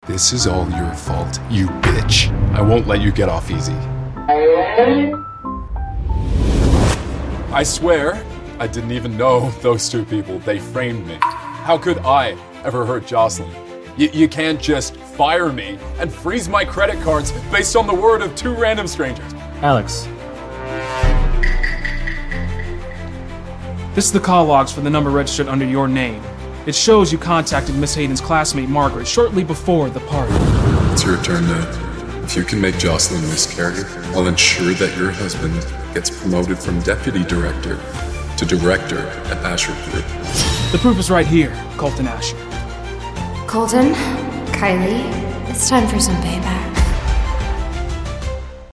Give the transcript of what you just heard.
This is all your fault, you bitch. I won't let you get off easy. I swear, I didn't even know those two people. They framed me. How could I ever hurt Jocelyn? You can't just fire me and freeze my credit cards based on the word of two random strangers. Alex. This is the call logs for the number registered under your name. It shows you contacted Miss Hayden's classmate Margaret shortly before the party. It's your turn now. If you can make Jocelyn miscarry, I'll ensure that your husband gets promoted from deputy director to director at Asher Group. The proof is right here, Colton Asher. Colton, Kylie, it's time for some payback.